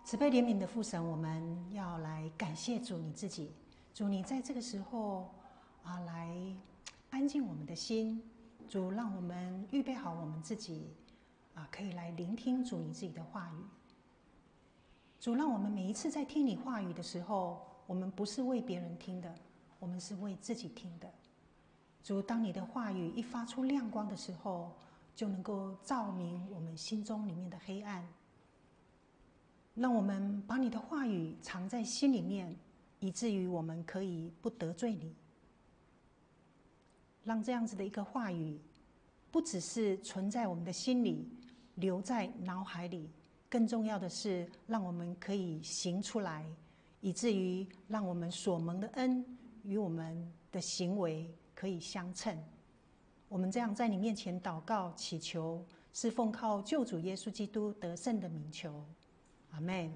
慈悲怜悯的父神，我们要来感谢主你自己。主，你在这个时候来安静我们的心。主，让我们预备好我们自己可以来聆听主你自己的话语。主，让我们每一次在听你话语的时候，我们不是为别人听的，我们是为自己听的。主，当你的话语一发出亮光的时候，就能够照明我们心中里面的黑暗。让我们把你的话语藏在心里面，以至于我们可以不得罪你。让这样子的一个话语，不只是存在我们的心里，留在脑海里，更重要的是，让我们可以行出来，以至于让我们所蒙的恩与我们的行为可以相称。我们这样在你面前祷告祈求，是奉靠救主耶稣基督得胜的名求。阿们。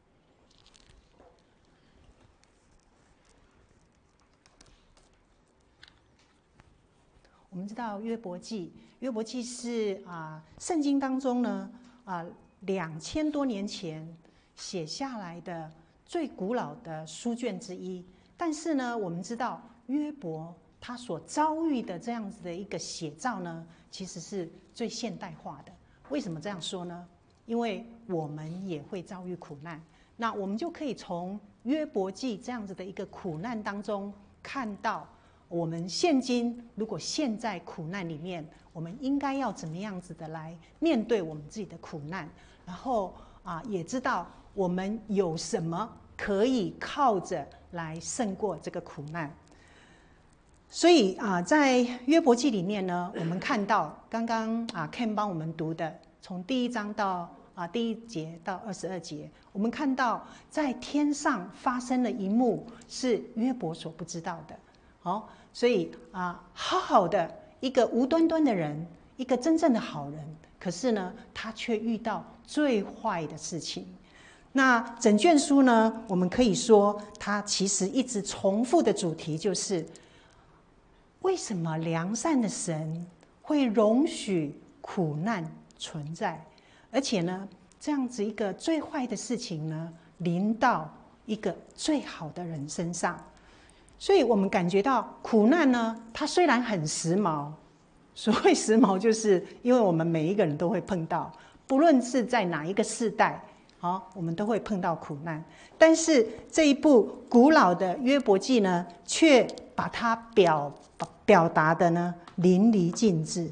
我们知道约伯记，约伯记是圣经当中呢2000多年前写下来的最古老的书卷之一。但是呢，我们知道约伯他所遭遇的这样子的一个写照呢，其实是最现代化的。为什么这样说呢？因为我们也会遭遇苦难，那我们就可以从约伯记这样子的一个苦难当中看到，我们现今如果陷在苦难里面，我们应该要怎么样子的来面对我们自己的苦难，然后也知道我们有什么可以靠着来胜过这个苦难。所以在约伯记里面呢，我们看到刚刚Ken 帮我们读的，从第1章到第1节到22节，我们看到在天上发生了一幕是约伯所不知道的。所以好好的一个无端端的人，一个真正的好人，可是呢，他却遇到最坏的事情。那整卷书呢，我们可以说，它其实一直重复的主题就是：为什么良善的神会容许苦难存在？而且呢，这样子一个最坏的事情呢，临到一个最好的人身上。所以我们感觉到苦难呢，它虽然很时髦，所谓时髦，就是因为我们每一个人都会碰到，不论是在哪一个世代，我们都会碰到苦难。但是这一部古老的约伯记呢，却把它表达的呢淋漓尽致。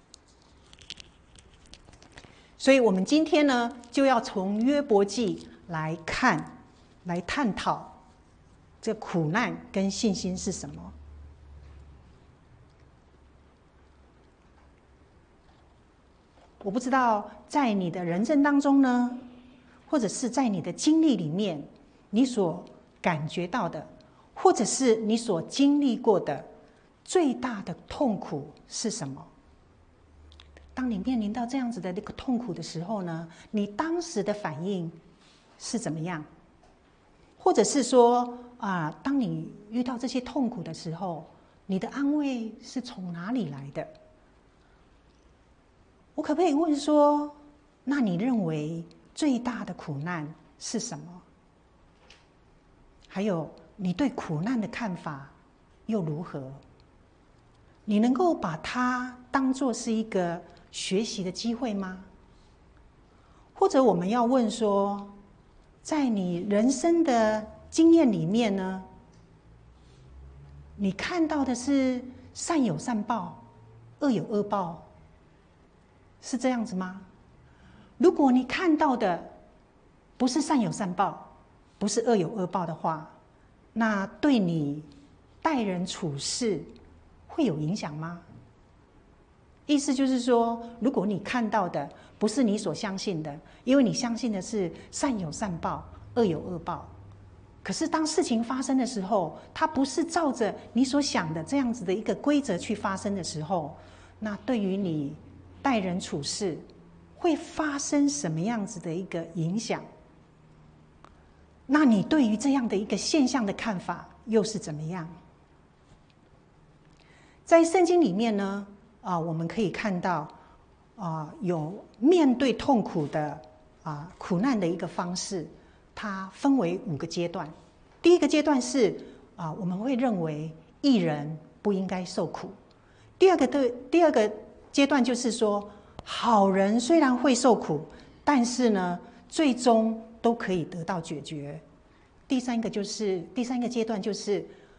所以我们今天呢，就要从约伯记来看，来探讨这苦难跟信心是什么。我不知道在你的人生当中呢，或者是在你的经历里面，你所感觉到的，或者是你所经历过的最大的痛苦是什么？当你面临到这样子的那个痛苦的时候呢，你当时的反应是怎么样？或者是说当你遇到这些痛苦的时候，你的安慰是从哪里来的？我可不可以问说，那你认为最大的苦难是什么？还有，你对苦难的看法又如何？你能够把它当作是一个学习的机会吗？或者我们要问说，在你人生的经验里面呢，你看到的是善有善报，恶有恶报，是这样子吗？如果你看到的不是善有善报，不是恶有恶报的话，那对你待人处事会有影响吗？意思就是说，如果你看到的不是你所相信的，因为你相信的是善有善报，恶有恶报，可是当事情发生的时候，它不是照着你所想的这样子的一个规则去发生的时候，那对于你待人处事会发生什么样子的一个影响？那你对于这样的一个现象的看法又是怎么样？在圣经里面呢，我们可以看到有面对痛苦的苦难的一个方式。 它分为5个阶段。第一个阶段是我们会认为义人不应该受苦。第二个阶段就是说，好人虽然会受苦，但是呢，最终都可以得到解决。第三个阶段就是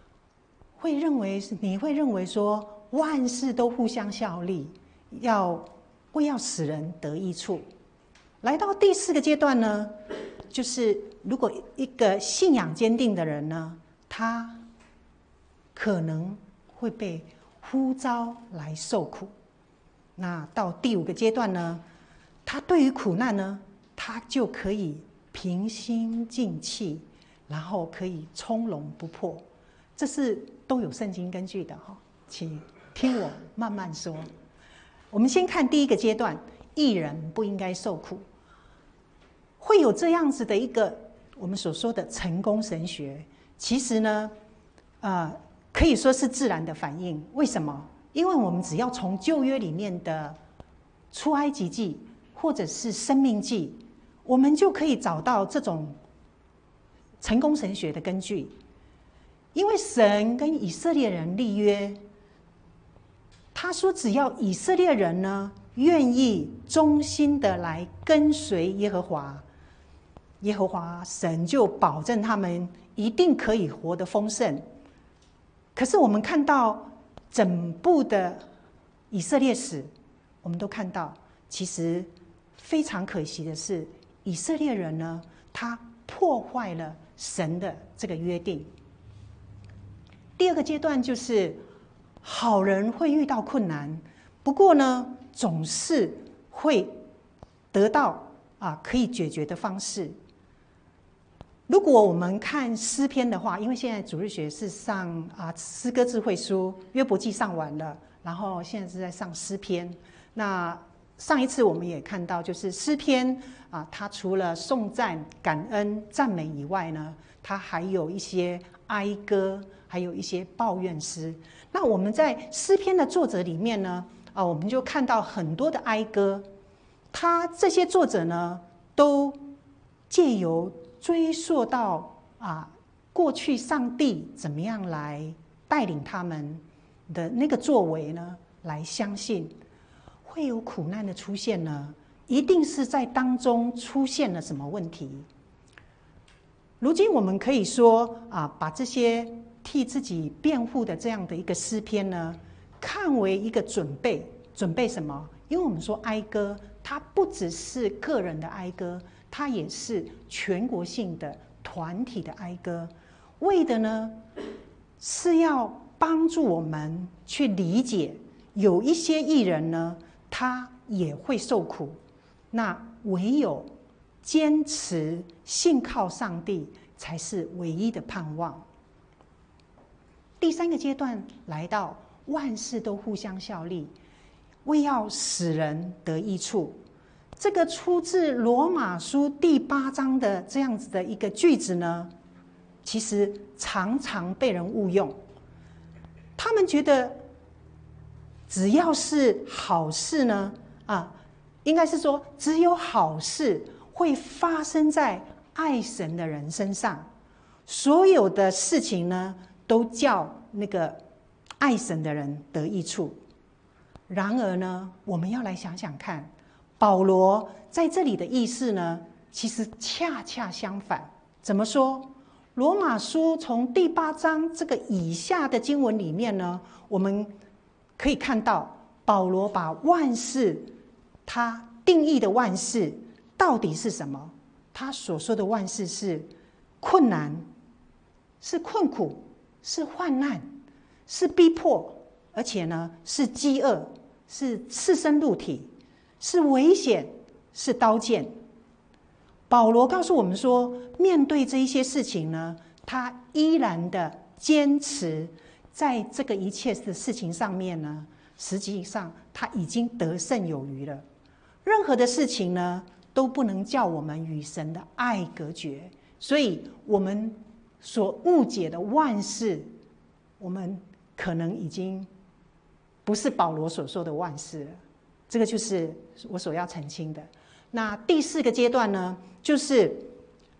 你会认为说万事都互相效力，要使人得益处。来到第4个阶段呢，就是如果一个信仰坚定的人呢，他可能会被呼召来受苦。那到第5个阶段呢，他对于苦难呢，他就可以平心静气，然后可以从容不迫。这是都有圣经根据的哈，请听我慢慢说。我们先看第1个阶段，义人不应该受苦。会有这样子的一个我们所说的成功神学，其实呢，可以说是自然的反应。为什么？因为我们只要从旧约里面的出埃及记或者是申命记，我们就可以找到这种成功神学的根据。因为神跟以色列人立约，他说只要以色列人呢愿意忠心的来跟随耶和华，耶和华神就保证他们一定可以活得丰盛。可是我们看到整部的以色列史，我们都看到，其实非常可惜的是，以色列人呢，他破坏了神的这个约定。第2个阶段就是好人会遇到困难，不过呢，总是会得到可以解决的方式。如果我们看诗篇的话，因为现在主日学是上诗歌智慧书约伯记上完了，然后现在是在上诗篇。那上一次我们也看到，就是诗篇它除了颂赞、感恩、赞美以外呢，它还有一些哀歌，还有一些抱怨诗。那我们在诗篇的作者里面呢，我们就看到很多的哀歌，他这些作者呢，都借由追溯到过去上帝怎么样来带领他们的那个作为呢，来相信会有苦难的出现呢，一定是在当中出现了什么问题。如今我们可以说把这些替自己辩护的这样的一个诗篇呢，看为一个准备什么？因为我们说哀歌，它不只是个人的哀歌，它也是全国性的团体的哀歌，为的呢是要帮助我们去理解，有一些义人呢，他也会受苦，那唯有坚持信靠上帝才是唯一的盼望。第3个阶段来到，万事都互相效力，为要使人得益处。这个出自罗马书第8章的这样子的一个句子呢，其实常常被人误用。他们觉得只要是好事呢，应该是说只有好事会发生在爱神的人身上，所有的事情呢都叫那个爱神的人得益处。然而呢，我们要来想想看，保罗在这里的意思呢，其实恰恰相反。怎么说？罗马书从第8章这个以下的经文里面呢，我们可以看到保罗把万事，他定义的万事到底是什么？他所说的万事是困难，是困苦，是患难，是逼迫，而且呢是饥饿，是赤身露体，是危险，是刀剑。保罗告诉我们说，面对这一些事情呢，他依然的坚持在这个一切的事情上面呢，实际上他已经得胜有余了。任何的事情呢，都不能叫我们与神的爱隔绝。所以我们所误解的万事，我们可能已经不是保罗所说的万事了。这个就是我所要澄清的。那第4个阶段呢，就是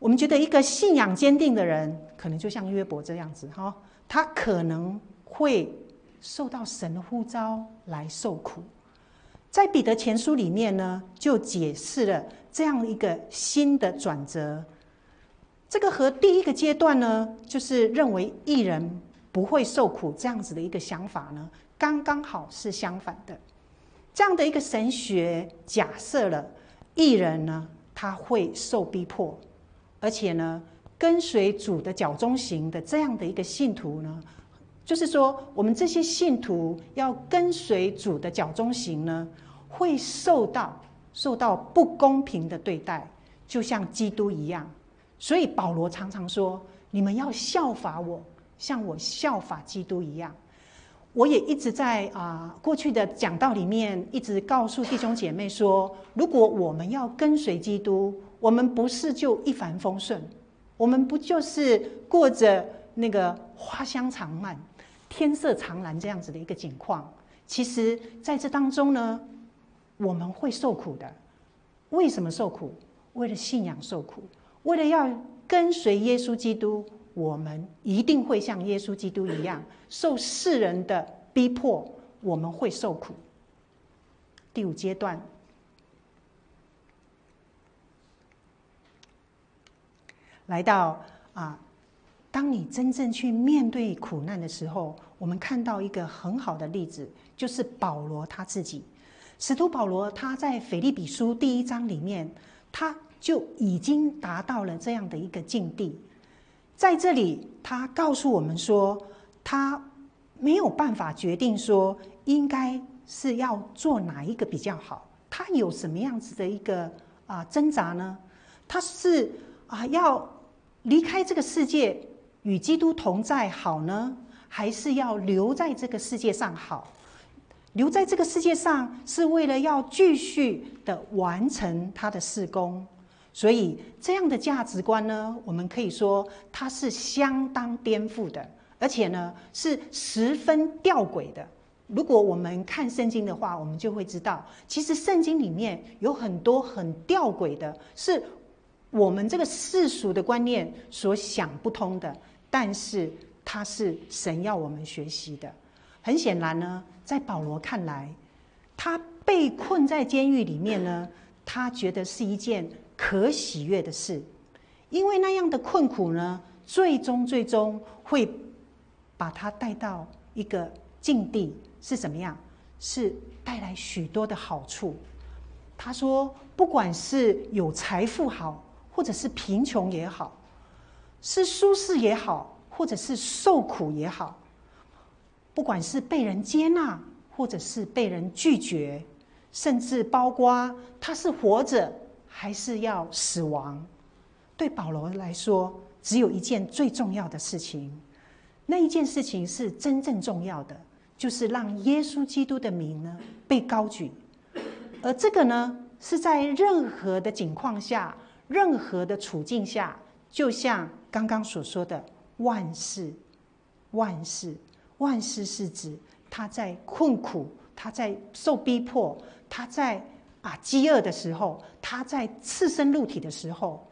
我们觉得一个信仰坚定的人，可能就像约伯这样子哈，他可能会受到神的呼召来受苦。在彼得前书里面呢，就解释了这样一个新的转折。这个和第一个阶段呢，就是认为义人不会受苦这样子的一个想法呢，刚刚好是相反的。这样的一个神学假设了义人呢，他会受逼迫，而且呢，跟随主的脚中行的这样的一个信徒呢，就是说我们这些信徒要跟随主的脚中行呢，会受到不公平的对待，就像基督一样。所以保罗常常说，你们要效法我，像我效法基督一样。我也一直在过去的讲道里面一直告诉弟兄姐妹说，如果我们要跟随基督，我们不是就一帆风顺，我们不就是过着那个花香长漫、天色长蓝这样子的一个景况。其实在这当中呢，我们会受苦的。为什么受苦？为了信仰受苦，为了要跟随耶稣基督，我们一定会像耶稣基督一样受世人的逼迫，我们会受苦。第5阶段，来到当你真正去面对苦难的时候，我们看到一个很好的例子，就是保罗他自己。使徒保罗他在腓立比书第1章里面，他就已经达到了这样的一个境地。在这里他告诉我们说，他没有办法决定说应该是要做哪一个比较好，他有什么样子的一个挣扎呢？他是要离开这个世界与基督同在好呢，还是要留在这个世界上好？留在这个世界上是为了要继续的完成他的事工。所以这样的价值观呢，我们可以说它是相当颠覆的，而且呢是十分吊诡的。如果我们看圣经的话，我们就会知道，其实圣经里面有很多很吊诡的，是我们这个世俗的观念所想不通的，但是它是神要我们学习的。很显然呢，在保罗看来，他被困在监狱里面呢，他觉得是一件可喜悦的事，因为那样的困苦呢，最终会把他带到一个境地，是怎么样？是带来许多的好处。他说，不管是有财富好，或者是贫穷也好，是舒适也好，或者是受苦也好，不管是被人接纳，或者是被人拒绝，甚至包括他是活着还是要死亡，对保罗来说，只有一件最重要的事情。那一件事情是真正重要的，就是让耶稣基督的名呢被高举。而这个呢，是在任何的境况下，任何的处境下，就像刚刚所说的万事，万事是指他在困苦，他在受逼迫，他在饥饿的时候，他在赤身露体的时候，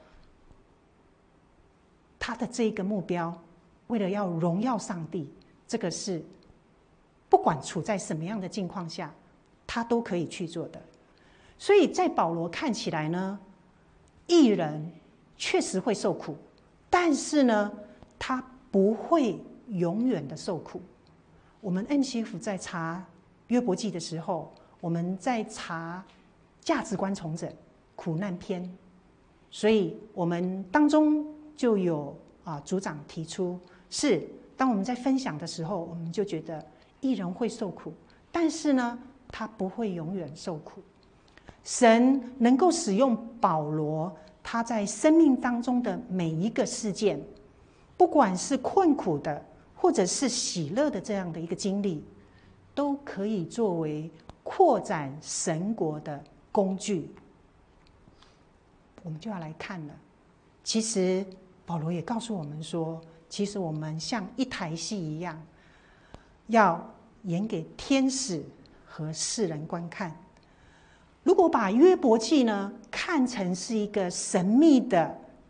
他的这个目标，为了要荣耀上帝，这个是不管处在什么样的境况下，他都可以去做的。所以在保罗看起来呢，义人确实会受苦，但是呢，他不会永远的受苦。我们 NCF 在查约伯记的时候，我们在查价值观重整苦难篇，所以我们当中就有组长提出，是当我们在分享的时候，我们就觉得义人会受苦，但是呢，他不会永远受苦。神能够使用保罗他在生命当中的每一个事件，不管是困苦的或者是喜乐的这样的一个经历，都可以作为扩展神国的工具。我们就要来看了，其实保罗也告诉我们说，其实我们像一台戏一样，要演给天使和世人观看。如果把约伯记呢看成是一个神秘的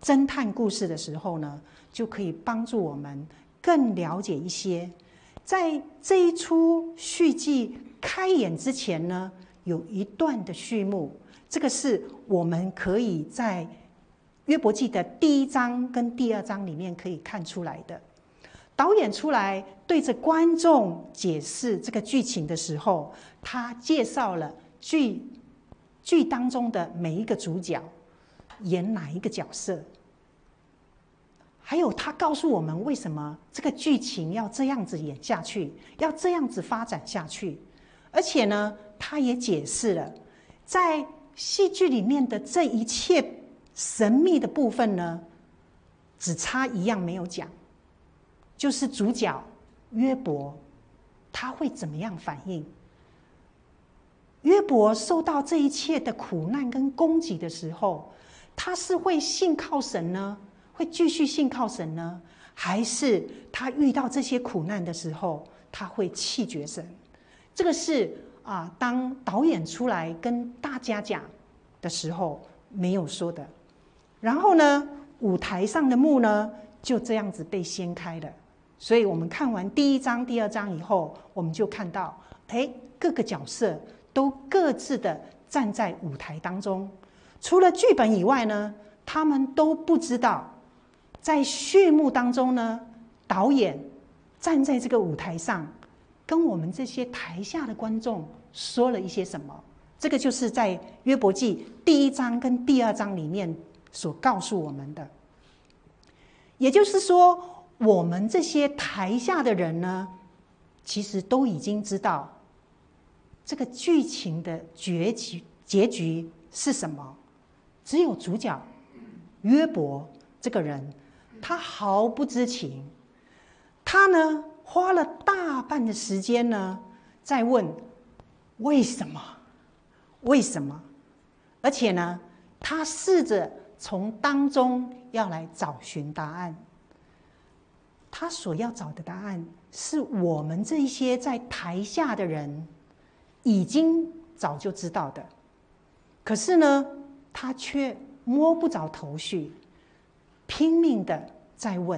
侦探故事的时候呢，就可以帮助我们更了解一些。在这一出续记开演之前呢，有一段的序幕，这个是我们可以在约伯记的第1章跟第2章里面可以看出来的。导演出来对着观众解释这个剧情的时候，他介绍了剧当中的每一个主角演哪一个角色，还有他告诉我们为什么这个剧情要这样子演下去，要这样子发展下去。而且呢，他也解释了在戏剧里面的这一切神秘的部分呢，只差一样没有讲，就是主角约伯他会怎么样反应。约伯受到这一切的苦难跟攻击的时候，他是会信靠神呢，会继续信靠神呢，还是他遇到这些苦难的时候他会弃绝神？这个是当导演出来跟大家讲的时候没有说的。然后呢，舞台上的幕呢就这样子被掀开了。所以我们看完第1章第2章以后，我们就看到各个角色都各自的站在舞台当中，除了剧本以外呢，他们都不知道在序幕当中呢，导演站在这个舞台上跟我们这些台下的观众说了一些什么。这个就是在约伯记第1章跟第2章里面所告诉我们的。也就是说，我们这些台下的人呢，其实都已经知道这个剧情的结局是什么。只有主角约伯这个人，他毫不知情。他呢，花了大半的时间呢，在问为什么，为什么？而且呢，他试着从当中要来找寻答案。他所要找的答案，是我们这一些在台下的人已经早就知道的，可是呢，他却摸不着头绪，拼命的在问。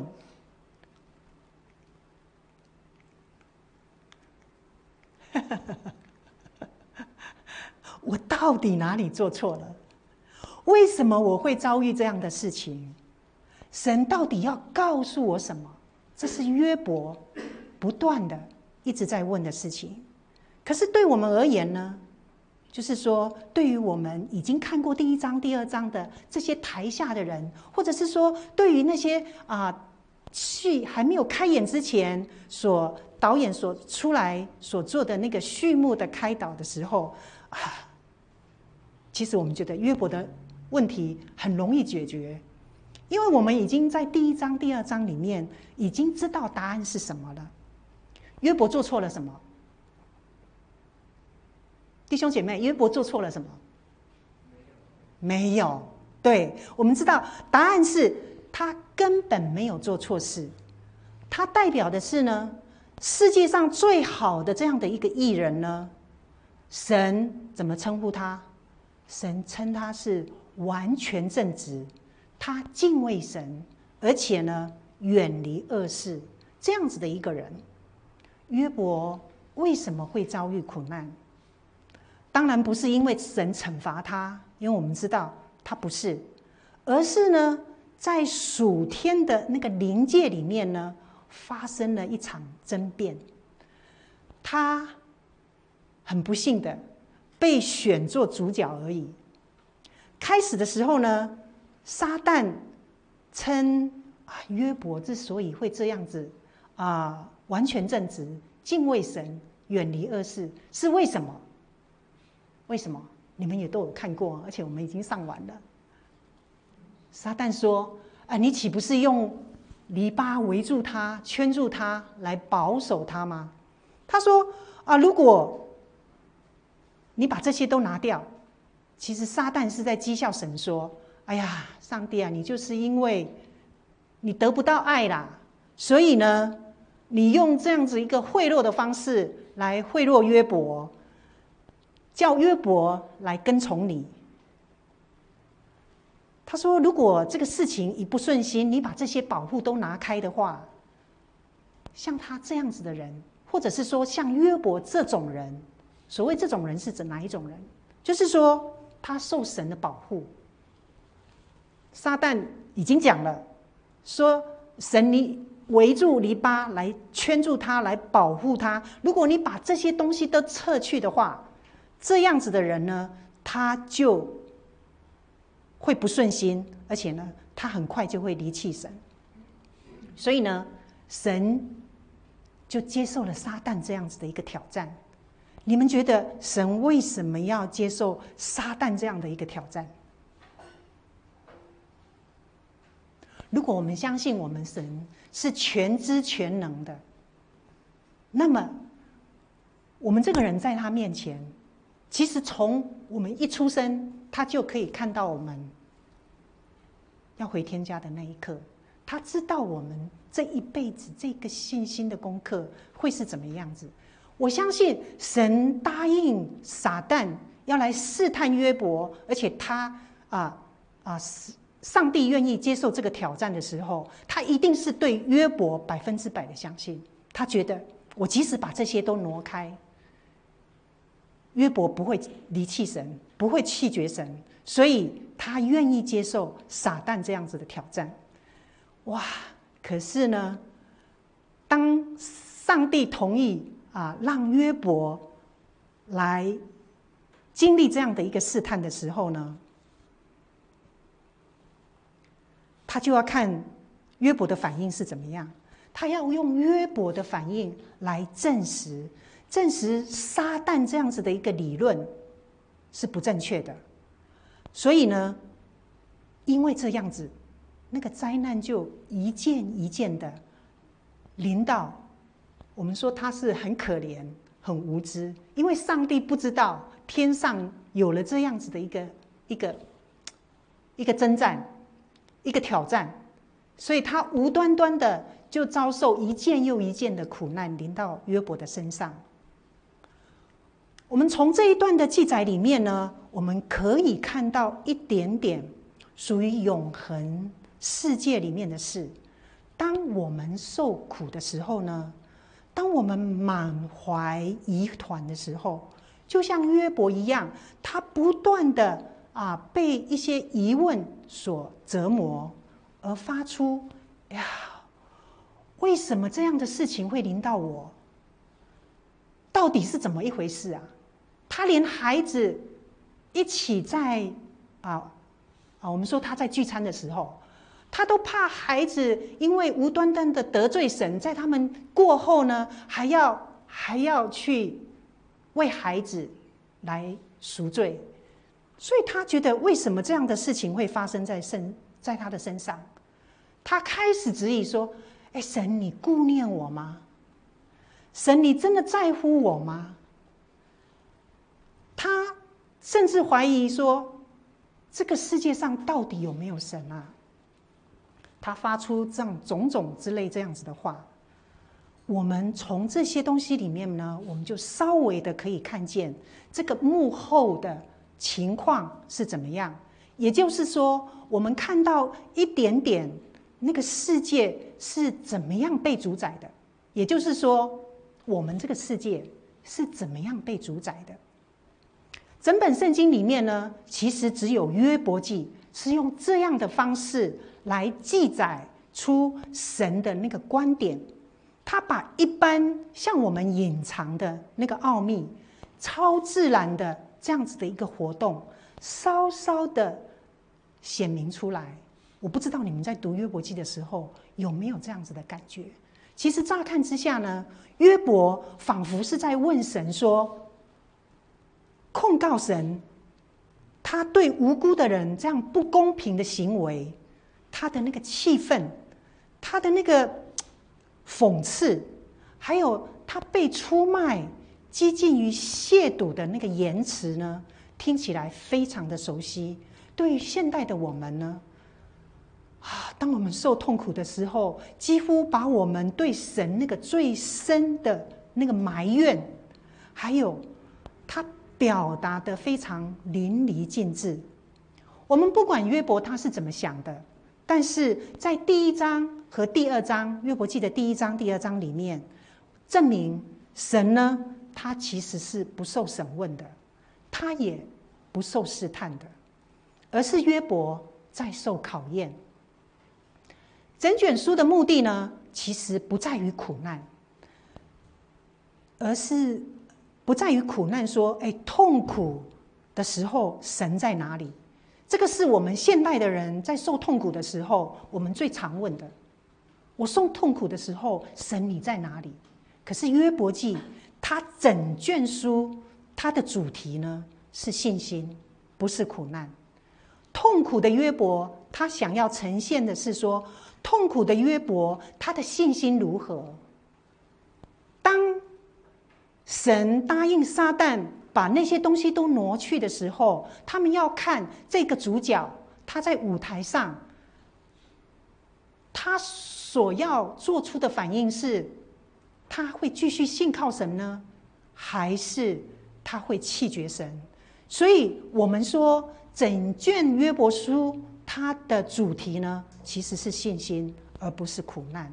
我到底哪里做错了？为什么我会遭遇这样的事情？神到底要告诉我什么？这是约伯不断的一直在问的事情。可是对我们而言呢，就是说，对于我们已经看过第1章第2章的这些台下的人，或者是说对于那些戏还没有开演之前导演所出来所做的那个序幕的开导的时候其实我们觉得约伯的问题很容易解决，因为我们已经在第1章第2章里面已经知道答案是什么了。约伯做错了什么？弟兄姐妹，约伯做错了什么？没有。对，我们知道答案是他根本没有做错事。他代表的是呢，世界上最好的这样的一个义人呢，神怎么称呼他？神称他是完全正直，他敬畏神，而且呢，远离恶事，这样子的一个人。约伯为什么会遭遇苦难？当然不是因为神惩罚他，因为我们知道他不是，而是呢，在属天的那个灵界里面呢，发生了一场争辩。他很不幸的被选做主角而已。开始的时候呢，撒旦称约伯之所以会这样子完全正直、敬畏神、远离恶事，是为什么？为什么？你们也都有看过，而且我们已经上完了。撒旦说：“你岂不是用篱笆围住他、圈住他，来保守他吗？”他说：“如果你把这些都拿掉，其实撒旦是在讥笑神说：‘哎呀，上帝啊，你就是因为你得不到爱啦，所以呢，你用这样子一个贿赂的方式来贿赂约伯，叫约伯来跟从你。’” 他说：“如果这个事情一不顺心，你把这些保护都拿开的话，像他这样子的人，或者是说像约伯这种人，所谓这种人是指哪一种人？就是说他受神的保护。撒旦已经讲了，说神你围住篱笆来圈住他，来保护他。如果你把这些东西都撤去的话，这样子的人呢，他就会不顺心，而且呢，他很快就会离弃神。所以呢，神就接受了撒旦这样子的一个挑战。你们觉得神为什么要接受撒旦这样的一个挑战？如果我们相信我们神是全知全能的，那么我们这个人在他面前，其实从我们一出生，他就可以看到我们要回天家的那一刻。他知道我们这一辈子这个信心的功课会是怎么样子。我相信神答应撒旦要来试探约伯，而且他上帝愿意接受这个挑战的时候，他一定是对约伯100%的相信。他觉得我即使把这些都挪开，约伯不会离弃神，不会弃绝神，所以他愿意接受撒旦这样子的挑战。哇！可是呢，当上帝同意让约伯来经历这样的一个试探的时候呢，他就要看约伯的反应是怎么样。他要用约伯的反应来证实撒旦这样子的一个理论是不正确的。所以呢，因为这样子，那个灾难就一件一件的临到。我们说他是很可怜、很无知，因为上帝不知道天上有了这样子的一个征战、一个挑战，所以他无端端的就遭受一件又一件的苦难临到约伯的身上。我们从这一段的记载里面呢，我们可以看到一点点属于永恒世界里面的事。当我们受苦的时候呢，当我们满怀疑团的时候，就像约伯一样，他不断的被一些疑问所折磨，而发出呀，为什么这样的事情会临到我？到底是怎么一回事啊？他连孩子一起在我们说他在聚餐的时候，他都怕孩子因为无端端的得罪神，在他们过后呢，还要去为孩子来赎罪，所以他觉得为什么这样的事情会发生在他的身上？他开始质疑说：“神，你顾念我吗？神，你真的在乎我吗？”他甚至怀疑说：“这个世界上到底有没有神啊？”他发出这样种种之类这样子的话。我们从这些东西里面呢，我们就稍微的可以看见这个幕后的情况是怎么样。也就是说，我们看到一点点那个世界是怎么样被主宰的，也就是说，我们这个世界是怎么样被主宰的。整本圣经里面呢，其实只有约伯记是用这样的方式来记载出神的那个观点。他把一般像我们隐藏的那个奥秘、超自然的这样子的一个活动，稍稍的显明出来。我不知道你们在读约伯记的时候有没有这样子的感觉？其实乍看之下呢，约伯仿佛是在问神说，控告神，他对无辜的人这样不公平的行为，他的那个气愤，他的那个讽刺，还有他被出卖、接近于亵渎的那个言辞呢，听起来非常的熟悉。对于现代的我们呢，当我们受痛苦的时候，几乎把我们对神那个最深的那个埋怨，还有他表达的非常淋漓尽致。 我们不管约伯他是怎么想的，但是在第1章和第2章，约伯记的第1章、第2章里面，证明神呢，他其实是不受审问的，他也不受试探的，而是约伯在受考验。整卷书的目的呢，其实不在于苦难，而是不在于苦难说，痛苦的时候神在哪里？这个是我们现代的人在受痛苦的时候，我们最常问的。我受痛苦的时候，神你在哪里？可是约伯记，它整卷书，它的主题呢是信心，不是苦难。痛苦的约伯，他想要呈现的是说，痛苦的约伯，他的信心如何？当神答应撒旦把那些东西都挪去的时候，他们要看这个主角，他在舞台上，他所要做出的反应是，他会继续信靠神呢，还是他会弃绝神？所以我们说，整卷约伯书它的主题呢，其实是信心，而不是苦难。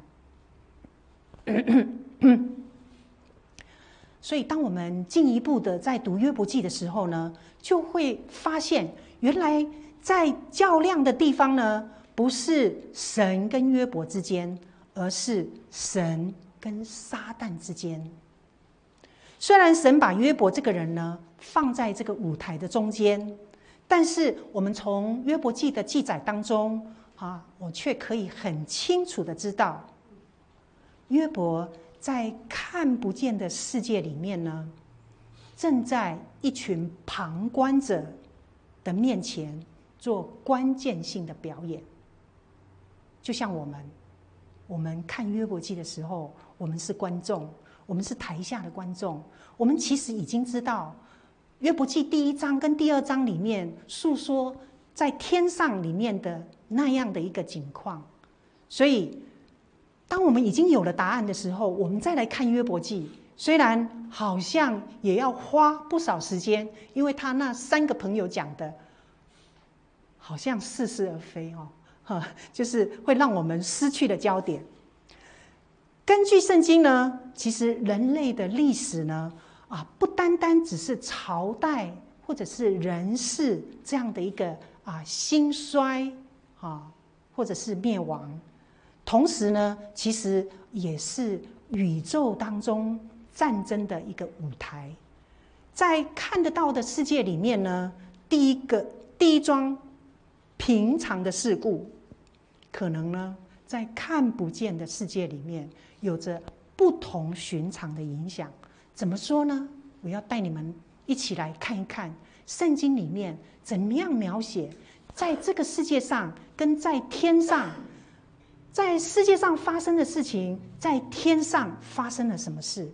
所以当我们进一步的在读约伯记的时候呢，就会发现，原来在较量的地方呢，不是神跟约伯之间，而是神跟撒旦之间。虽然神把约伯这个人呢放在这个舞台的中间，但是我们从约伯记的记载当中我却可以很清楚的知道，约伯在看不见的世界里面呢，正在一群旁观者的面前做关键性的表演。就像我们看约伯记的时候，我们是观众，我们是台下的观众，我们其实已经知道约伯记第1章跟第2章里面诉说在天上里面的那样的一个景况。所以当我们已经有了答案的时候，我们再来看约伯记，虽然好像也要花不少时间，因为他那3个朋友讲的好像似是而非就是会让我们失去了焦点。根据圣经呢，其实人类的历史呢不单单只是朝代或者是人事这样的一个兴衰或者是灭亡，同时呢，其实也是宇宙当中战争的一个舞台。在看得到的世界里面呢，第一桩平常的事故，可能呢在看不见的世界里面有着不同寻常的影响。怎么说呢？我要带你们一起来看一看圣经里面怎么样描写在这个世界上跟在天上，在世界上发生的事情，在天上发生了什么事。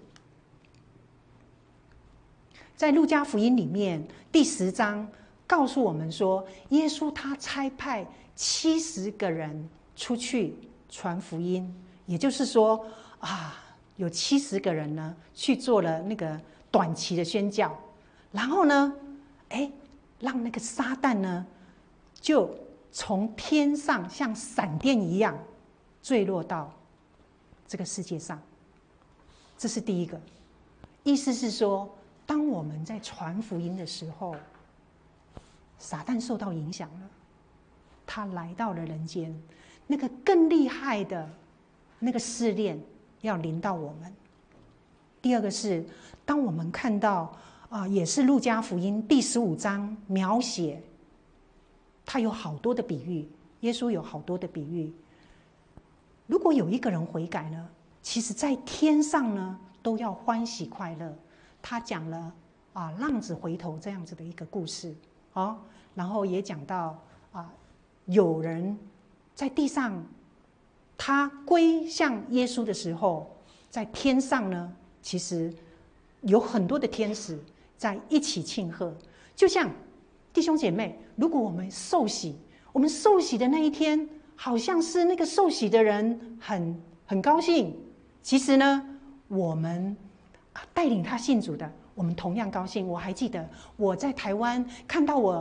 在路加福音里面第10章告诉我们说，耶稣他差派70个人出去传福音，也就是说有70个人呢去做了那个短期的宣教，然后呢让那个撒旦呢就从天上像闪电一样坠落到这个世界上。这是第一个。意思是说，当我们在传福音的时候，撒旦受到影响了，他来到了人间，那个更厉害的那个试炼要临到我们。第二个是，当我们看到也是路加福音第15章描写，他有好多的比喻，耶稣有好多的比喻。如果有一个人悔改呢，其实在天上呢都要欢喜快乐。他讲了浪子回头这样子的一个故事然后也讲到有人在地上他归向耶稣的时候，在天上呢其实有很多的天使在一起庆贺。就像弟兄姐妹，如果我们受洗，我们受洗的那一天，好像是那个受洗的人很高兴，其实呢我们带领他信主的，我们同样高兴。我还记得我在台湾看到我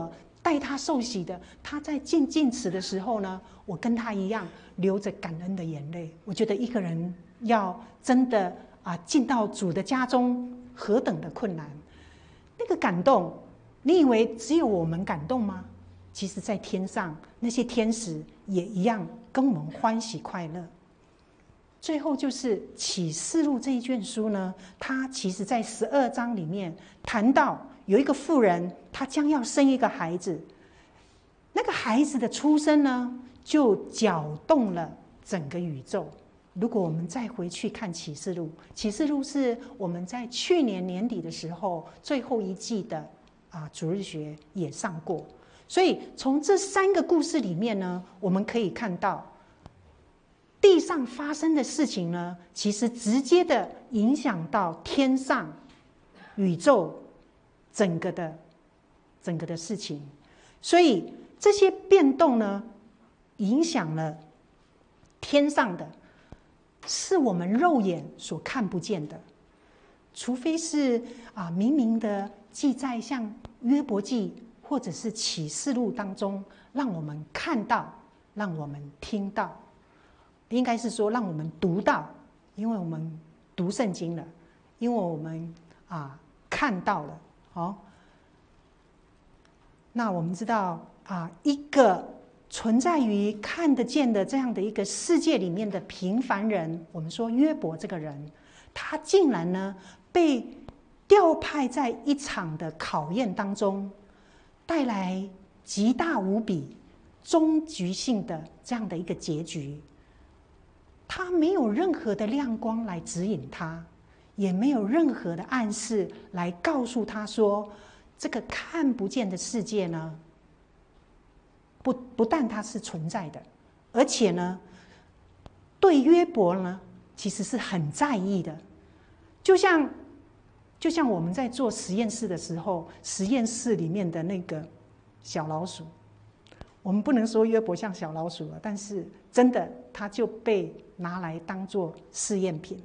带他受洗的，他在进池的时候呢，我跟他一样流着感恩的眼泪。我觉得一个人要真的进到主的家中，何等的困难！那个感动，你以为只有我们感动吗？其实，在天上那些天使也一样跟我们欢喜快乐。最后就是启示录这一卷书呢，它其实在12章里面谈到有一个妇人，她将要生一个孩子，那个孩子的出生呢，就搅动了整个宇宙。如果我们再回去看启示录，启示录是我们在去年年底的时候最后一季的主日学也上过，所以从这3个故事里面呢，我们可以看到地上发生的事情呢，其实直接的影响到天上宇宙整个的事情，所以这些变动呢，影响了天上的，是我们肉眼所看不见的，除非是明明的记在像约伯记或者是启示录当中，让我们看到，让我们听到，应该是说让我们读到，因为我们读圣经了，因为我们看到了。那我们知道一个存在于看得见的这样的一个世界里面的平凡人，我们说约伯这个人，他竟然呢被调派在一场的考验当中，带来极大无比终局性的这样的一个结局。他没有任何的亮光来指引他，也没有任何的暗示来告诉他说，这个看不见的世界呢，不但它是存在的，而且呢，对约伯呢，其实是很在意的。就像我们在做实验室的时候，实验室里面的那个小老鼠，我们不能说约伯像小老鼠了，但是真的，它就被拿来当作试验品。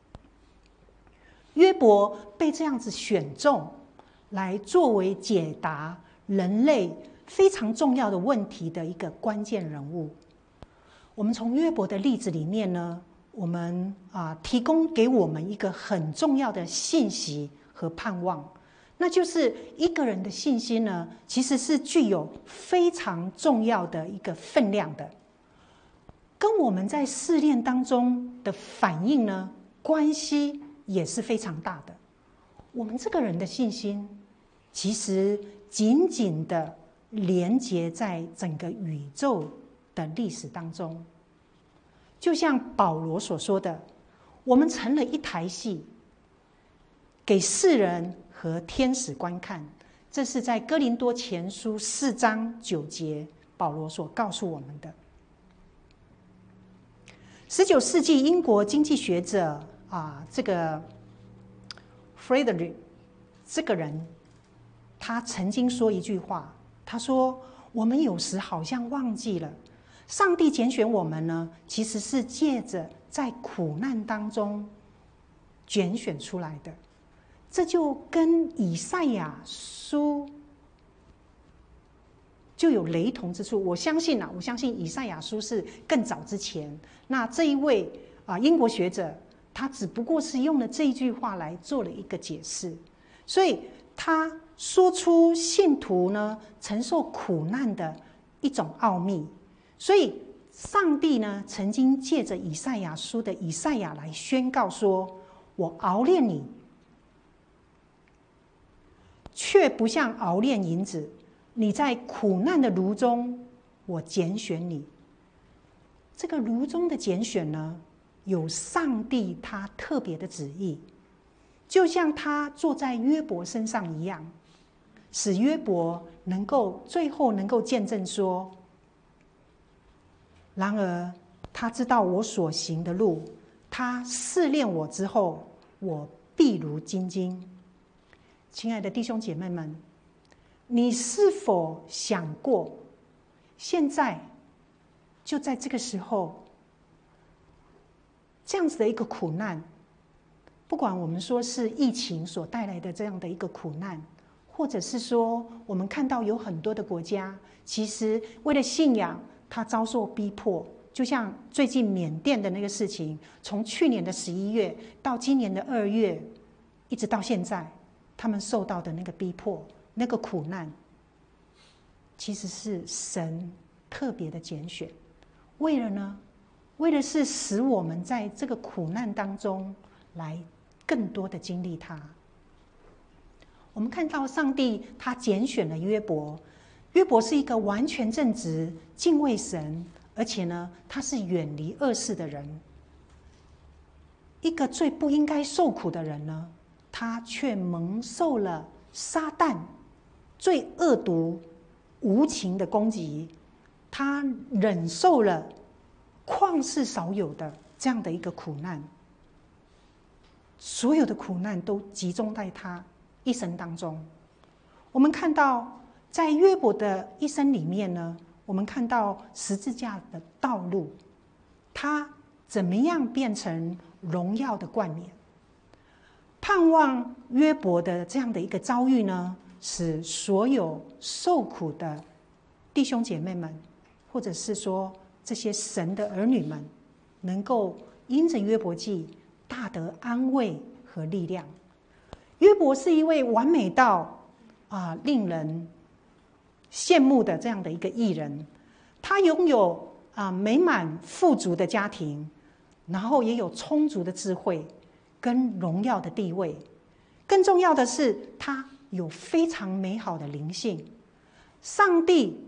约伯被这样子选中，来作为解答人类非常重要的问题的一个关键人物。我们从约伯的例子里面呢，我们提供给我们一个很重要的信息和盼望，那就是一个人的信心呢，其实是具有非常重要的一个分量的，跟我们在试炼当中的反应呢，关系也是非常大的。我们这个人的信心，其实紧紧的连结在整个宇宙的历史当中。就像保罗所说的，我们成了一台戏，给世人和天使观看。这是在哥林多前书4章9节保罗所告诉我们的。19世纪英国经济学者这个 Frederick 这个人，他曾经说一句话，他说，我们有时好像忘记了，上帝拣选我们呢，其实是借着在苦难当中拣选出来的。这就跟以赛亚书就有雷同之处。我相信以赛亚书是更早之前，那这一位英国学者，他只不过是用了这一句话来做了一个解释，所以他说出信徒呢承受苦难的一种奥秘。所以上帝呢曾经借着以赛亚书的以赛亚来宣告说，我熬炼你，却不像熬炼银子，你在苦难的炉中，我拣选你。这个炉中的拣选呢，有上帝他特别的旨意，就像他坐在约伯身上一样，使约伯最后能够见证说，然而他知道我所行的路，他试炼我之后，我必如精金。亲爱的弟兄姐妹们，你是否想过，现在就在这个时候，这样子的一个苦难，不管我们说是疫情所带来的这样的一个苦难， 或者是说，我们看到有很多的国家，其实为了信仰，他遭受逼迫。就像最近缅甸的那个事情，从去年的11月到今年的2月，一直到现在，他们受到的那个逼迫、那个苦难，其实是神特别的拣选，为了呢，为了是使我们在这个苦难当中来更多的经历它。我们看到上帝他拣选了约伯，约伯是一个完全正直、敬畏神，而且呢，他是远离恶事的人。一个最不应该受苦的人呢，他却蒙受了撒旦最恶毒、无情的攻击，他忍受了旷世少有的这样的一个苦难。所有的苦难都集中在他一生当中。我们看到在约伯的一生里面呢，我们看到十字架的道路，他怎么样变成荣耀的冠冕。盼望约伯的这样的一个遭遇呢，使所有受苦的弟兄姐妹们，或者是说这些神的儿女们，能够因着约伯记大得安慰和力量。约伯是一位完美到令人羡慕的这样的一个艺人，他拥有美满富足的家庭，然后也有充足的智慧跟荣耀的地位，更重要的是他有非常美好的灵性。上帝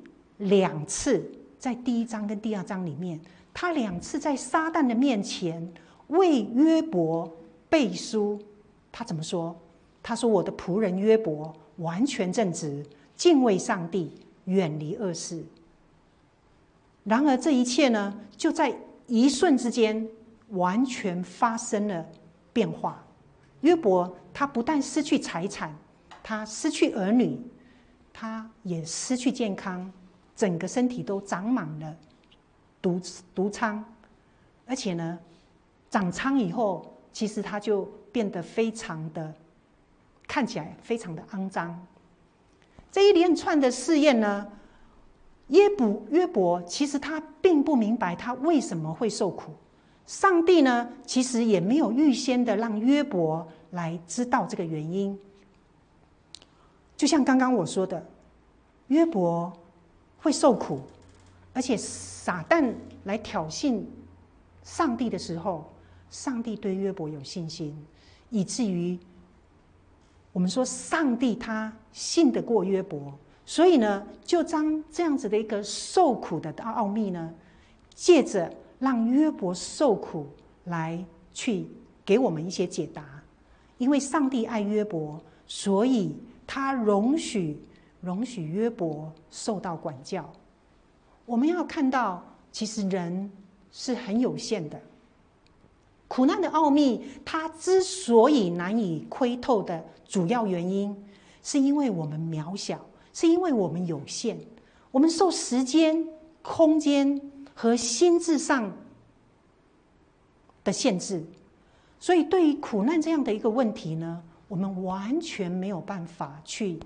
2次在第1章跟第2章里面，他2次在撒旦的面前为约伯背书。他怎么说？他说：我的仆人约伯完全正直，敬畏上帝，远离恶事。然而这一切呢，就在一瞬之间完全发生了变化。约伯他不但失去财产，他失去儿女，他也失去健康，整个身体都长满了毒疮，而且呢，长疮以后，其实他就变得非常的看起来非常的肮脏。这一连串的试验呢，约伯其实他并不明白他为什么会受苦。上帝呢，其实也没有预先的让约伯来知道这个原因。就像刚刚我说的，约伯会受苦，而且撒旦来挑衅上帝的时候，上帝对约伯有信心，以至于我们说上帝他信得过约伯，所以呢，就将这样子的一个受苦的奥秘呢，借着让约伯受苦来去给我们一些解答。因为上帝爱约伯，所以他容许约伯受到管教。我们要看到，其实人是很有限的。苦难的奥秘，它之所以难以窥透的主要原因，是因为我们渺小，是因为我们有限，我们受时间、空间和心智上的限制。所以对于苦难这样的一个问题呢，我们完全没有办法去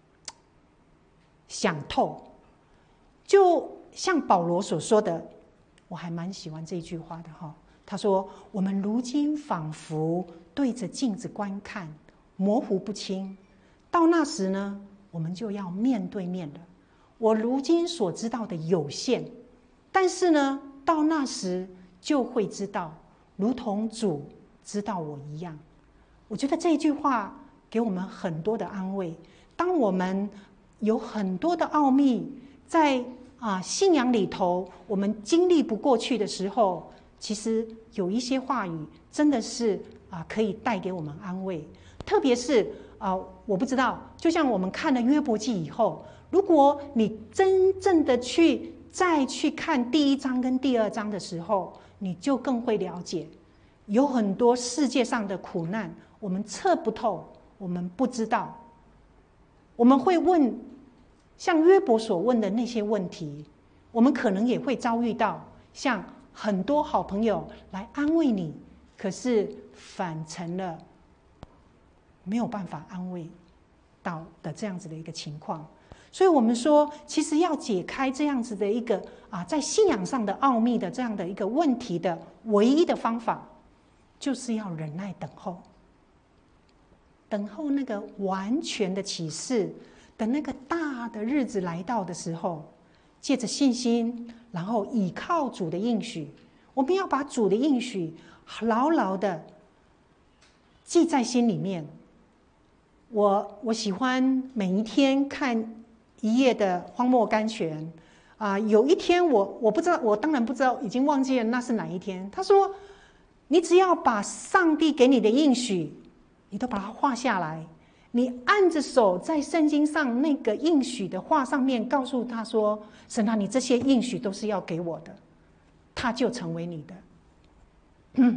想透。就像保罗所说的，我还蛮喜欢这句话的哈。他说：我们如今仿佛对着镜子观看，模糊不清，到那时呢，我们就要面对面了。我如今所知道的有限，但是呢，到那时就会知道，如同主知道我一样。我觉得这一句话给我们很多的安慰。当我们有很多的奥秘在信仰里头，我们经历不过去的时候，其实有一些话语真的是可以带给我们安慰。特别是我不知道，就像我们看了约伯记以后，如果你真正的再去看第1章跟第2章的时候，你就更会了解，有很多世界上的苦难我们测不透，我们不知道。我们会问像约伯所问的那些问题，我们可能也会遭遇到像很多好朋友来安慰你，可是反成了没有办法安慰到的这样子的一个情况。所以我们说，其实要解开这样子的一个在信仰上的奥秘的这样的一个问题的唯一的方法，就是要忍耐等候，等候那个完全的启示，等那个大的日子来到的时候，借着信心，然后倚靠主的应许，我们要把主的应许牢牢的记在心里面。我喜欢每一天看一页的荒漠甘泉有一天我不知道，我当然不知道，已经忘记了那是哪一天。他说，你只要把上帝给你的应许，你都把它画下来，你按着手在圣经上那个应许的画上面，告诉他说，神啊，你这些应许都是要给我的，他就成为你的。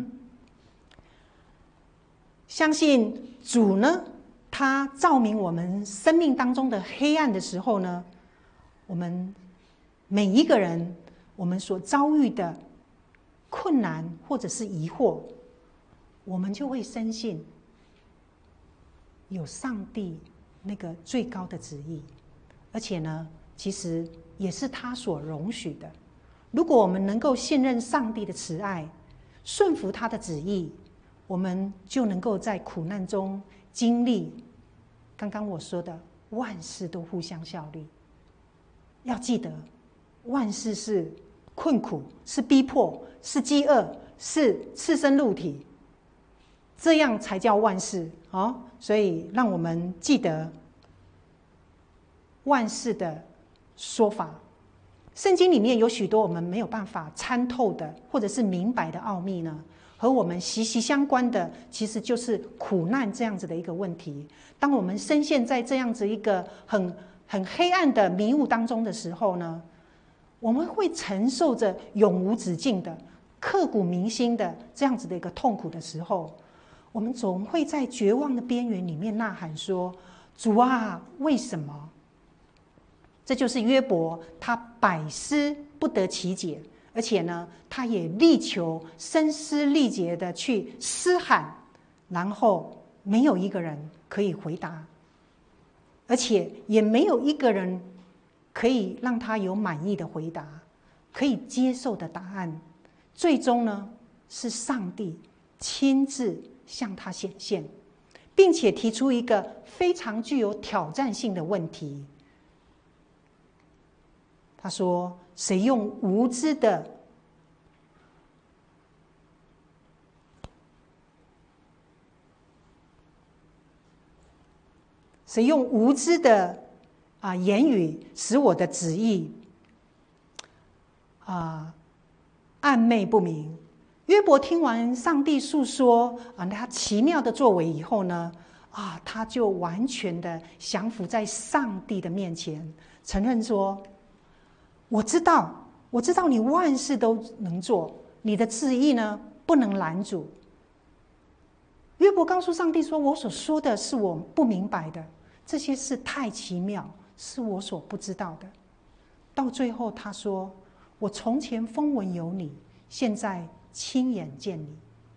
相信主呢，他照明我们生命当中的黑暗的时候呢，我们每一个人，我们所遭遇的困难或者是疑惑，我们就会深信有上帝那个最高的旨意，而且呢，其实也是他所容许的。如果我们能够信任上帝的慈爱，顺服他的旨意，我们就能够在苦难中经历刚刚我说的万事都互相效力。要记得，万事是困苦，是逼迫，是饥饿，是赤身露体，这样才叫万事所以让我们记得万事的说法。圣经里面有许多我们没有办法参透的，或者是明白的奥秘呢，和我们息息相关的，其实就是苦难这样子的一个问题。当我们深陷在这样子一个很黑暗的迷雾当中的时候呢，我们会承受着永无止境的刻骨铭心的这样子的一个痛苦的时候，我们总会在绝望的边缘里面呐喊说，主啊，为什么？这就是约伯他百思不得其解，而且呢，他也力求声嘶力竭的去嘶喊，然后没有一个人可以回答，而且也没有一个人可以让他有满意的回答，可以接受的答案。最终呢，是上帝亲自向他显现，并且提出一个非常具有挑战性的问题。他说，谁用无知的言语使我的旨意暧昧不明。约伯听完上帝诉说他奇妙的作为以后呢，他就完全的降服在上帝的面前，承认说，我知道你万事都能做，你的旨意呢不能拦阻。约伯告诉上帝说，我所说的是我不明白的，这些事太奇妙，是我所不知道的。到最后他说，我从前风闻有你，现在亲眼见你。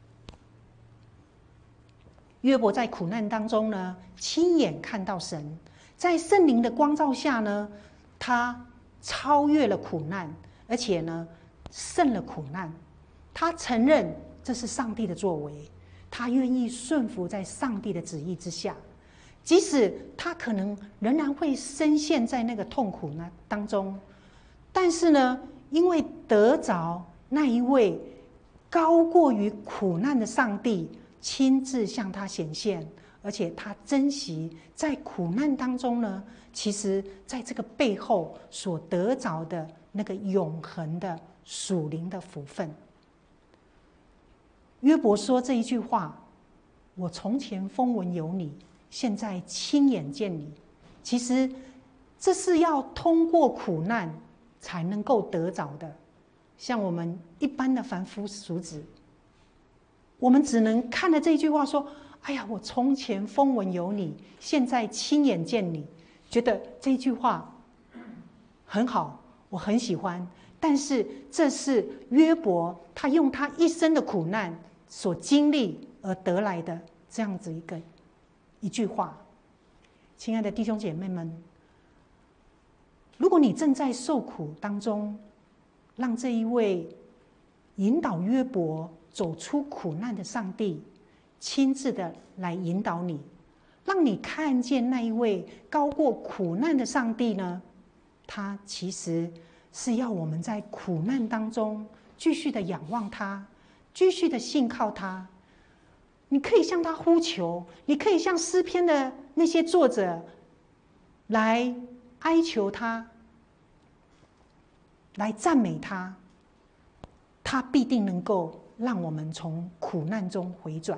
约伯在苦难当中呢，亲眼看到神，在圣灵的光照下呢，他超越了苦难，而且呢，胜了苦难。他承认这是上帝的作为，他愿意顺服在上帝的旨意之下，即使他可能仍然会深陷在那个痛苦当中，但是呢，因为得着那一位高过于苦难的上帝亲自向他显现，而且他珍惜在苦难当中呢，其实在这个背后所得着的那个永恒的属灵的福分。约伯说这一句话，我从前风闻有你，现在亲眼见你，其实这是要通过苦难才能够得着的。像我们一般的凡夫俗子，我们只能看了这句话说，哎呀，我从前风闻有你，现在亲眼见你，觉得这句话很好，我很喜欢。但是这是约伯他用他一生的苦难所经历而得来的这样子一句话。 亲爱的弟兄姐妹们，如果你正在受苦当中，让这一位引导约伯走出苦难的上帝亲自的来引导你，让你看见那一位高过苦难的上帝呢，他其实是要我们在苦难当中继续的仰望他，继续的信靠他。你可以向他呼求，你可以像诗篇的那些作者来哀求他，来赞美他，他必定能够让我们从苦难中回转。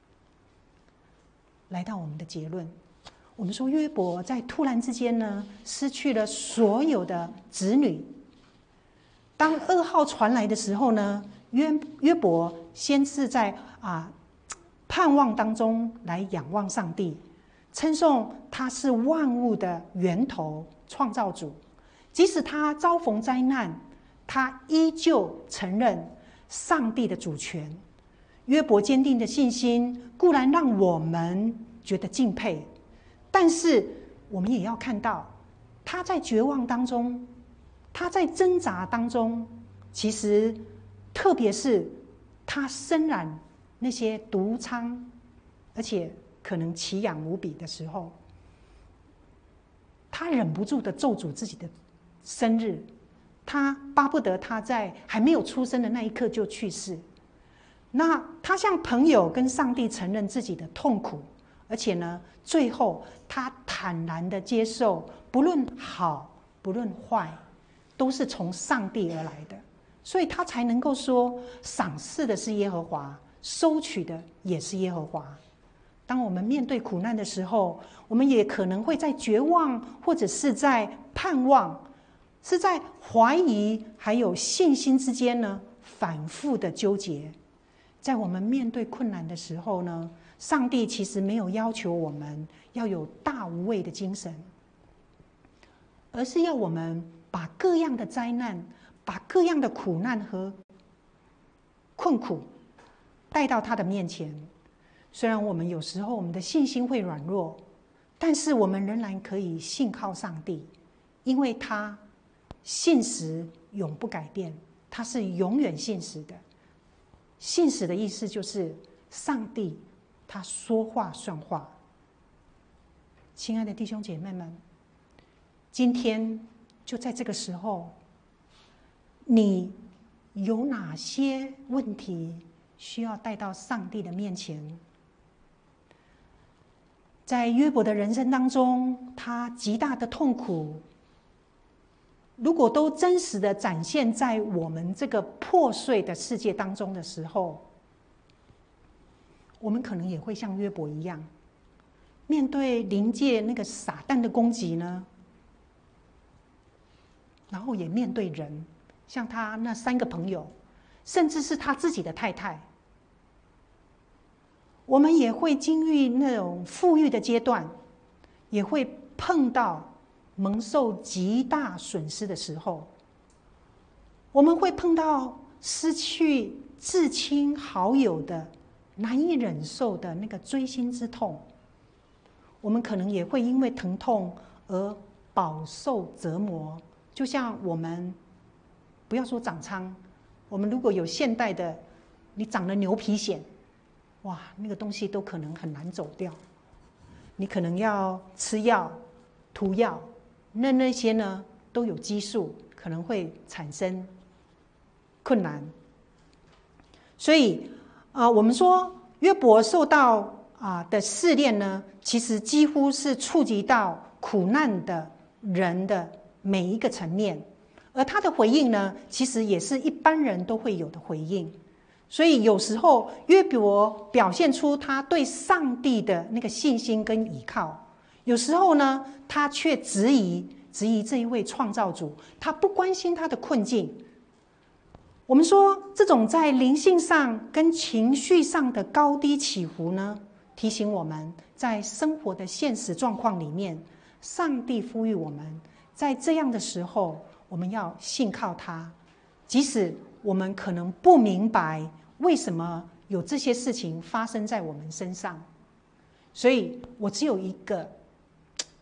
来到我们的结论，我们说约伯在突然之间呢，失去了所有的子女。当噩耗传来的时候呢，约伯先是在盼望当中来仰望上帝，称颂他是万物的源头、创造主。即使他遭逢灾难，他依旧承认上帝的主权。约伯坚定的信心固然让我们觉得敬佩，但是我们也要看到他在绝望当中，他在挣扎当中，其实特别是他身染那些毒疮，而且可能奇痒无比的时候，他忍不住的咒诅自己的生日，他巴不得他在还没有出生的那一刻就去世。那他向朋友跟上帝承认自己的痛苦，而且呢，最后他坦然的接受，不论好不论坏，都是从上帝而来的，所以他才能够说，赏赐的是耶和华，收取的也是耶和华。当我们面对苦难的时候，我们也可能会在绝望，或者是在盼望，是在怀疑还有信心之间呢，反复的纠结。在我们面对困难的时候呢，上帝其实没有要求我们要有大无畏的精神，而是要我们把各样的灾难，把各样的苦难和困苦带到他的面前。虽然我们有时候我们的信心会软弱，但是我们仍然可以信靠上帝，因为他信实永不改变，他是永远信实的。信实的意思就是上帝他说话算话。亲爱的弟兄姐妹们，今天就在这个时候，你有哪些问题需要带到上帝的面前？在约伯的人生当中，他极大的痛苦，如果都真实的展现在我们这个破碎的世界当中的时候，我们可能也会像约伯一样，面对临界那个撒旦的攻击呢，然后也面对人，像他那3个朋友，甚至是他自己的太太，我们也会经历那种富裕的阶段，也会碰到蒙受极大损失的时候，我们会碰到失去至亲好友的难以忍受的那个锥心之痛，我们可能也会因为疼痛而饱受折磨。就像我们不要说长疮，我们如果有现代的，你长了牛皮癣，哇，那个东西都可能很难走掉，你可能要吃药涂药，那些呢都有激素，可能会产生困难。所以我们说约伯受到的试炼呢，其实几乎是触及到苦难的人的每一个层面，而他的回应呢，其实也是一般人都会有的回应。所以有时候约伯表现出他对上帝的那个信心跟倚靠，有时候呢，他却质疑这一位创造主，他不关心他的困境。我们说这种在灵性上跟情绪上的高低起伏呢，提醒我们在生活的现实状况里面，上帝呼吁我们在这样的时候，我们要信靠他，即使我们可能不明白为什么有这些事情发生在我们身上。所以我只有一个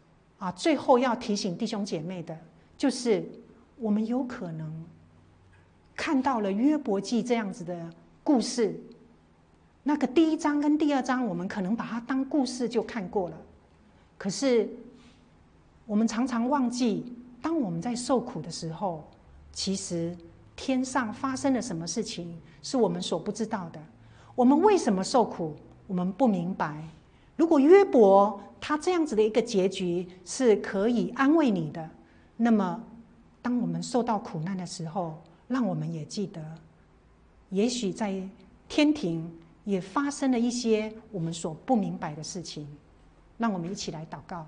最后要提醒弟兄姐妹的，就是我们有可能看到了约伯记这样子的故事，那个第1章跟第2章，我们可能把它当故事就看过了。可是我们常常忘记，当我们在受苦的时候，其实天上发生了什么事情是我们所不知道的。我们为什么受苦，我们不明白。如果约伯他这样子的一个结局是可以安慰你的，那么当我们受到苦难的时候，让我们也记得，也许在天庭也发生了一些我们所不明白的事情。让我们一起来祷告。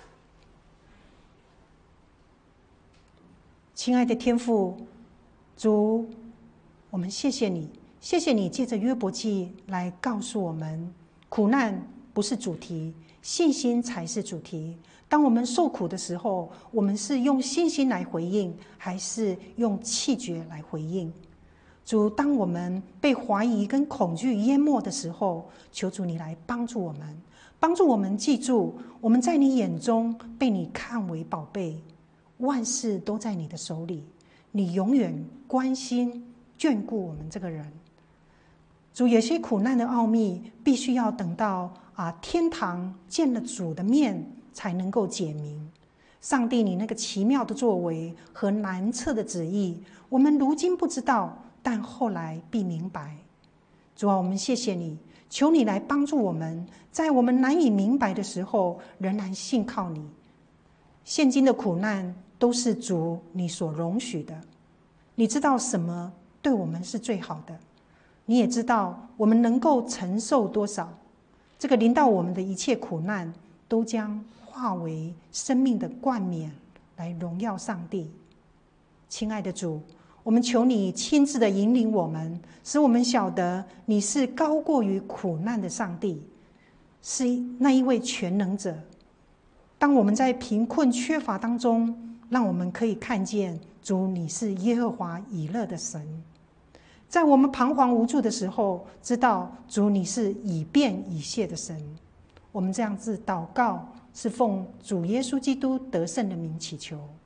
亲爱的天父，主，我们谢谢你，谢谢你借着约伯记来告诉我们，苦难不是主题，信心才是主题。当我们受苦的时候，我们是用信心来回应，还是用气绝来回应？主，当我们被怀疑跟恐惧淹没的时候，求主你来帮助我们，帮助我们记住，我们在你眼中被你看为宝贝，万事都在你的手里，你永远关心眷顾我们这个人。主，有些苦难的奥秘必须要等到天堂见了主的面才能够解明。上帝，你那个奇妙的作为和难测的旨意，我们如今不知道，但后来必明白。主啊，我们谢谢你，求你来帮助我们，在我们难以明白的时候，仍然信靠你。现今的苦难都是主你所容许的，你知道什么对我们是最好的，你也知道我们能够承受多少。这个临到我们的一切苦难，都将化为生命的冠冕，来荣耀上帝。亲爱的主，我们求你亲自的引领我们，使我们晓得你是高过于苦难的上帝，是那一位全能者。当我们在贫困缺乏当中，让我们可以看见主你是耶和华以勒的神。在我们彷徨无助的时候，知道主你是以便以谢的神。我们这样子祷告，是奉主耶稣基督得胜的名祈求。